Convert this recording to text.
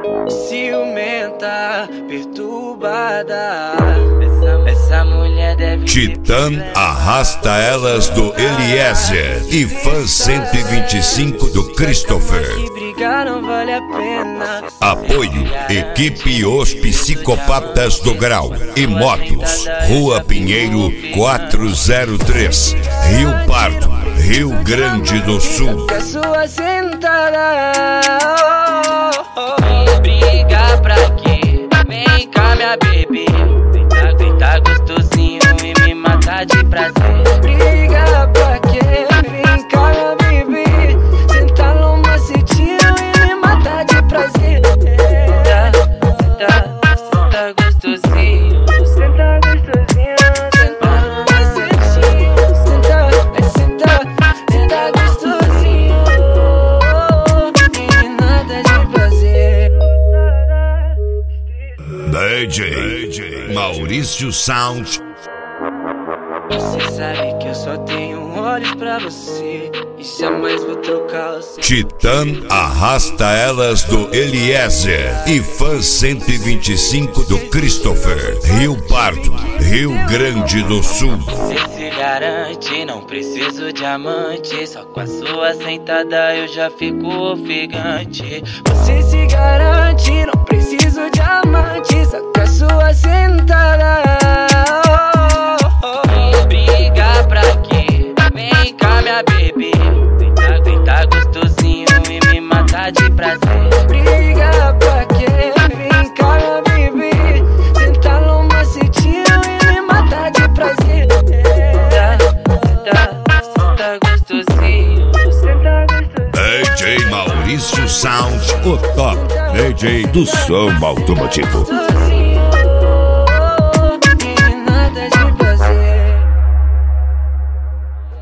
ciumenta, perturbada. Essa mulher deve Titã arrasta elas do Eliezer e Fan 125 do Christopher. Que brigar não vale a pena. Apoio equipe Os Psicopatas do Grau e Motos, Rua Pinheiro 403, Rio Pardo, Rio Grande do Sul. A sua sentada. Briga pra quê? Vem cá, minha bebê. Tá gostosinho e me matar de prazer. Briga pra quê? Vem cá, minha bebê. Sentar no macetinho e me matar de prazer. Senta gostosinho. Senta gostosinho. Sentar no macetinho. Senta gostosinho. E nada de prazer. DJ Maurício Sound. Você sabe que eu só tenho olhos pra você. E jamais vou trocar o seu. Titã arrasta elas do Eliezer e Fan 125 do Christopher, Rio Pardo, Rio Grande do Sul. Você se garante, não preciso de amante. Só com a sua sentada eu já fico ofegante. Você se garante, não preciso de amante. Só com a sua sentada. Briga pra quê? Vem cá, minha bebê. Tá gostosinho e me matar de prazer. Briga pra quê? Vem cá, minha bebê. Sentar no macetinho e me matar de prazer. Senta gostosinho. DJ Maurício Sound, o top DJ do som automotivo.